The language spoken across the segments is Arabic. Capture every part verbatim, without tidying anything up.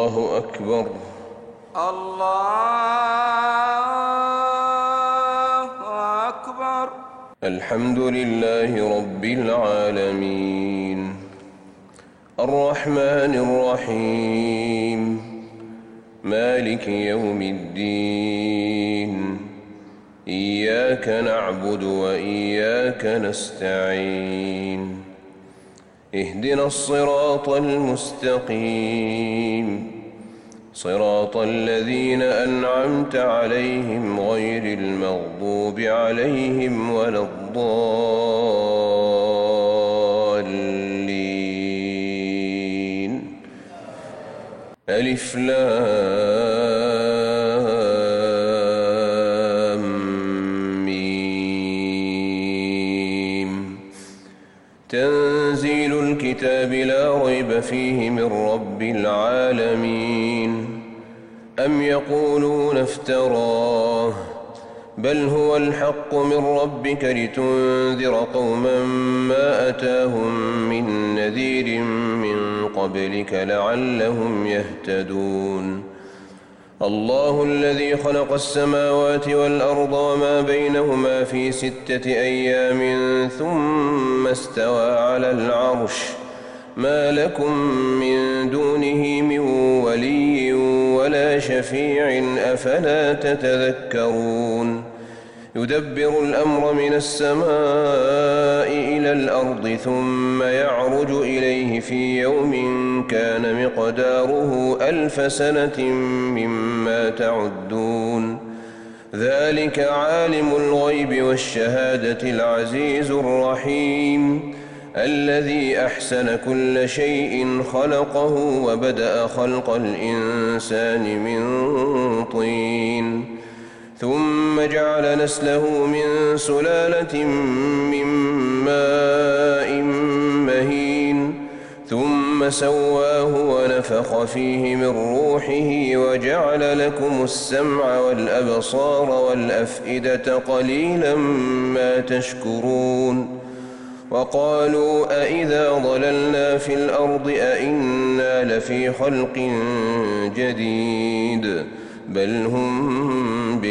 الله أكبر. الله أكبر. الحمد لله رب العالمين الرحمن الرحيم مالك يوم الدين إياك نعبد وإياك نستعين اهدنا الصراط المستقيم صراط الذين أنعمت عليهم غير المغضوب عليهم ولا الضالين. ألف لام ميم. تنزيل الكتاب لا ريب فيه من رب العالمين. أم يقولون افتراه بل هو الحق من ربك لتنذر قوما ما أتاهم من نذير من قبلك لعلهم يهتدون. الله الذي خلق السماوات والأرض وما بينهما في ستة أيام ثم استوى على العرش ما لكم من دونه من ولي ولا شفيع أفلا تتذكرون. يدبر الأمر من السماء إلى الأرض ثم يعرج إليه في يوم كان مقداره ألف سنة مما تعدون. ذلك عالم الغيب والشهادة العزيز الرحيم الذي أحسن كل شيء خلقه وبدأ خلق الإنسان من طين ثم جعل نسله من سلالة من ماء مهين ثم سواه ونفخ فيه من روحه وجعل لكم السمع والأبصار والأفئدة قليلا ما تشكرون. وقالوا أئذا ضللنا في الأرض أئنا لفي خلق جديد بل هم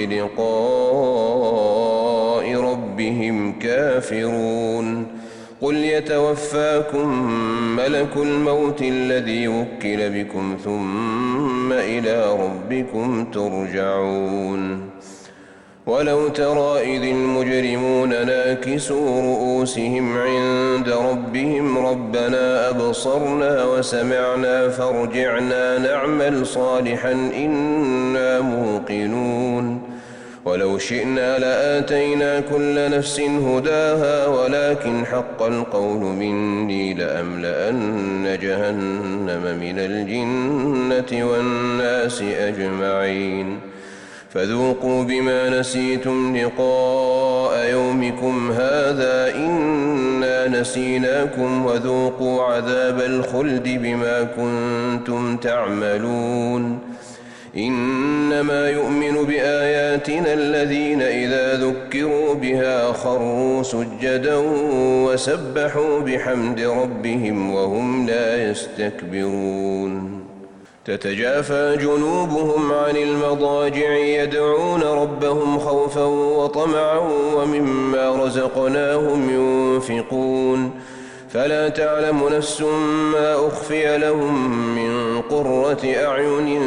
بلقاء ربهم كافرون. قل يتوفاكم ملك الموت الذي وكل بكم ثم إلى ربكم ترجعون. ولو ترى إذ المجرمون ناكسوا رؤوسهم عند ربهم ربنا أبصرنا وسمعنا فارجعنا نعمل صالحا إنا موقنون. ولو شئنا لآتينا كل نفس هداها ولكن حق القول مني لأملأن جهنم من الجنة والناس أجمعين. فذوقوا بما نسيتم لقاء يومكم هذا إنا نسيناكم وذوقوا عذاب الخلد بما كنتم تعملون. إنما يؤمن بآياتنا الذين إذا ذكروا بها خروا سجدا وسبحوا بحمد ربهم وهم لا يستكبرون. تتجافى جنوبهم عن المضاجع يدعون ربهم خوفا وطمعا ومما رزقناهم ينفقون. فلا تعلم نفس ما أخفي لهم من قرة أعين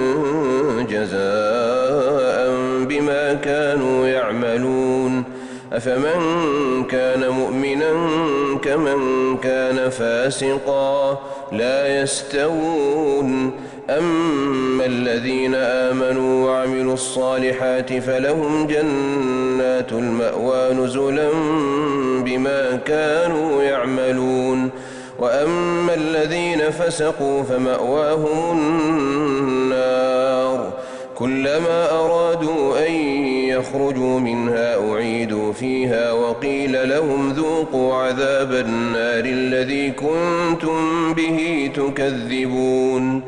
جزاء بما كانوا يعملون. أفمن كان مؤمنا كمن كان فاسقا لا يستوون. أما الذين آمنوا وعملوا الصالحات فلهم جنات المأوى نزلا بما كانوا يعملون. وأما الذين فسقوا فمأواهم النار كلما أرادوا أن يخرجوا منها أعيدوا فيها وقيل لهم ذوقوا عذاب النار الذي كنتم به تكذبون.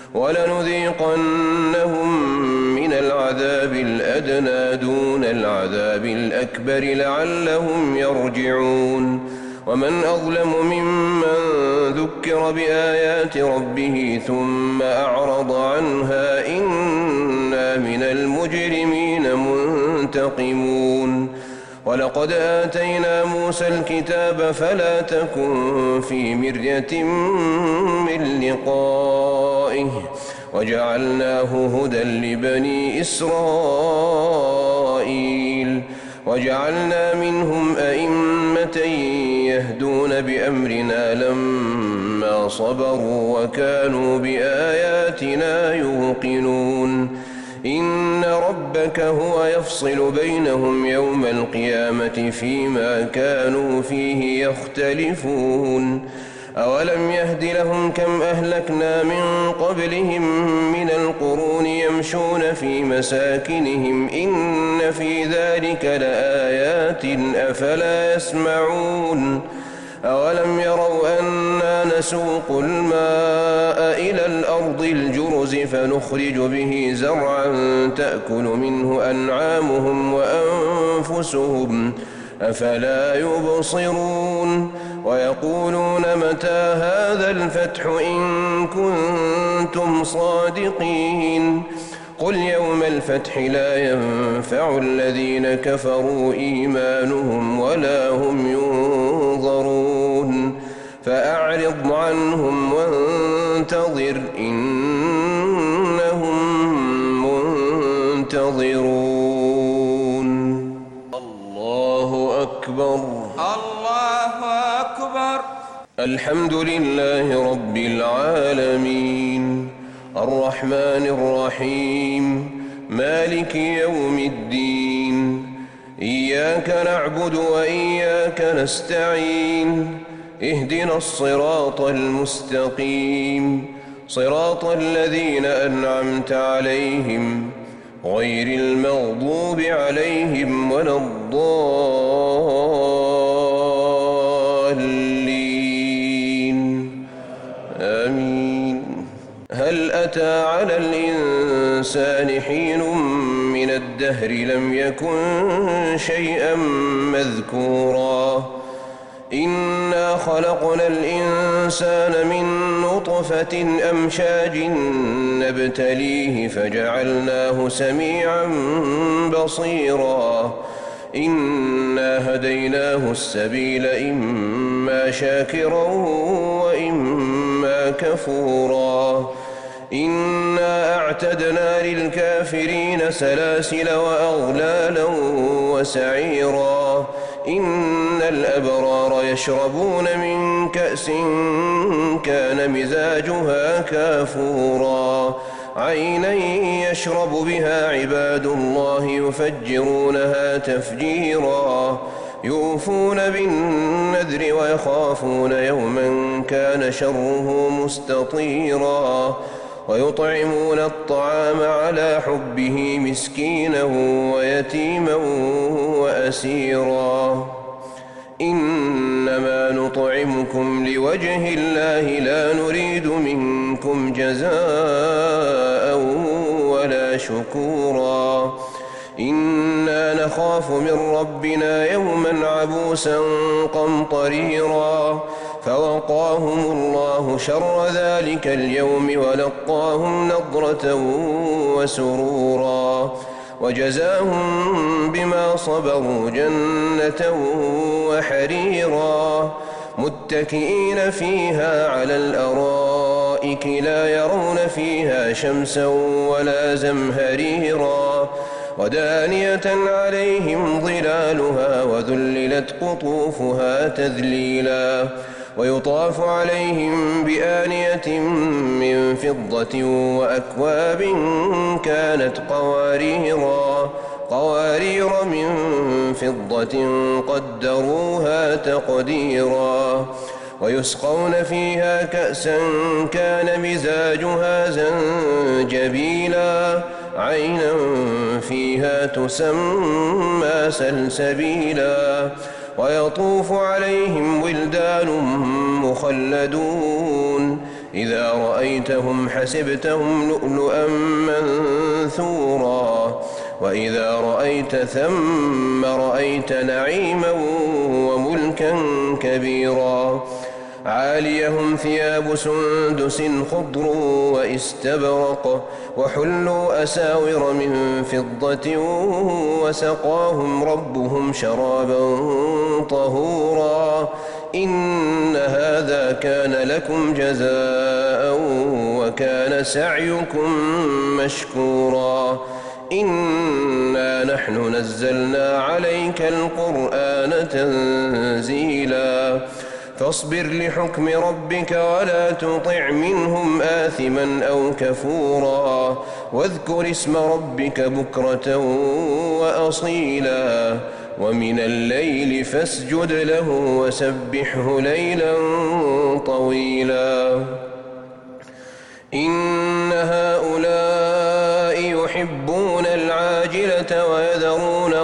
ولنذيقنهم من العذاب الأدنى دون العذاب الأكبر لعلهم يرجعون. ومن أظلم ممن ذكر بآيات ربه ثم أعرض عنها إنا من المجرمين منتقمون ولقد آتينا موسى الكتاب فلا تكن في مرية من لقائه وجعلناه هدى لبني إسرائيل وجعلنا منهم أئمة يهدون بأمرنا لما صبروا وكانوا بآياتنا يوقنون إن ربك هو يفصل بينهم يوم القيامة فيما كانوا فيه يختلفون أولم يهد لهم كم أهلكنا من قبلهم من القرون يمشون في مساكنهم إن في ذلك لآيات أفلا يسمعون أولم يروا أنا نسوق الماء إلى الأرض الجرز فنخرج به زرعا تأكل منه أنعامهم وأنفسهم أفلا يبصرون ويقولون متى هذا الفتح إن كنتم صادقين قل يوم الفتح لا ينفع الذين كفروا إيمانهم ولا هم ينظرون فأعرض عنهم وانتظر إنهم منتظرون الله أكبر الله أكبر. الحمد لله رب العالمين الرحمن الرحيم مالك يوم الدين إياك نعبد وإياك نستعين اهدنا الصراط المستقيم صراط الذين أنعمت عليهم غير المغضوب عليهم ولا الضالين آمين. هل أتى على الإنسان حين من الدهر لم يكن شيئا مذكورا إنا خلقنا الإنسان من نطفة أمشاج نبتليه فجعلناه سميعا بصيرا إنا هديناه السبيل إما شاكرا وإما كفورا إنا أعتدنا للكافرين سلاسل وأغلالا وسعيرا إن الأبرار يشربون من كأس كان مزاجها كافورا عينا يشرب بها عباد الله يفجرونها تفجيرا يوفون بالنذر ويخافون يوما كان شره مستطيرا ويطعمون الطعام على حبه مسكينا ويتيما وأسيرا إنما نطعمكم لوجه الله لا نريد منكم جزاء ولا شكورا إنا نخاف من ربنا يوما عبوسا قمطريرا فوقاهم الله شر ذلك اليوم ولقاهم نضرة وسرورا وجزاهم بما صبروا جنة وحريرا متكئين فيها على الأرائك لا يرون فيها شمسا ولا زمهريرا ودانية عليهم ظلالها وذللت قطوفها تذليلا ويطاف عليهم بآنية من فضة وأكواب كانت قواريرا قوارير من فضة قدروها تقديرا ويسقون فيها كأسا كان مزاجها زنجبيلا عينا فيها تسمى سلسبيلا ويطوف عليهم ولدان مخلدون إذا رأيتهم حسبتهم لؤلؤا منثورا وإذا رأيت ثم رأيت نعيما وملكا كبيرا عاليهم ثياب سندس خضر واستبرق وحلوا أساور من فضة وسقاهم ربهم شرابا طهورا إن هذا كان لكم جزاء وكان سعيكم مشكورا إنا نحن نزلنا عليك القرآن تنزيلا فاصبر لحكم ربك ولا تطع منهم آثما أو كفورا واذكر اسم ربك بكرة وأصيلا ومن الليل فاسجد له وسبحه ليلا طويلا إن هؤلاء يحبون العاجلة ويذرون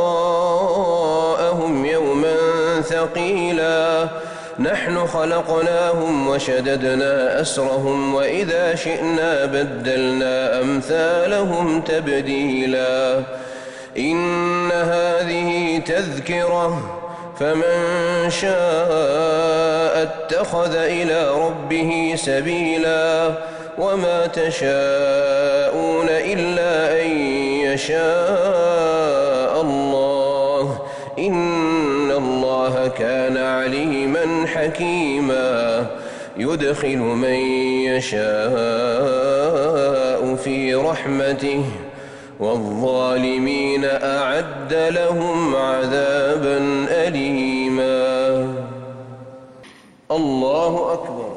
وراءهم يوما ثقيلا نحن خلقناهم وشددنا أسرهم وإذا شئنا بدلنا أمثالهم تبديلا إن هذه تذكرة فمن شاء اتخذ إلى ربه سبيلا وما تشاءون إلا أن يشاء الله إن الله كان عليما حكيما يدخل من يشاء في رحمته والظالمين أعد لهم عذابا أليما الله أكبر.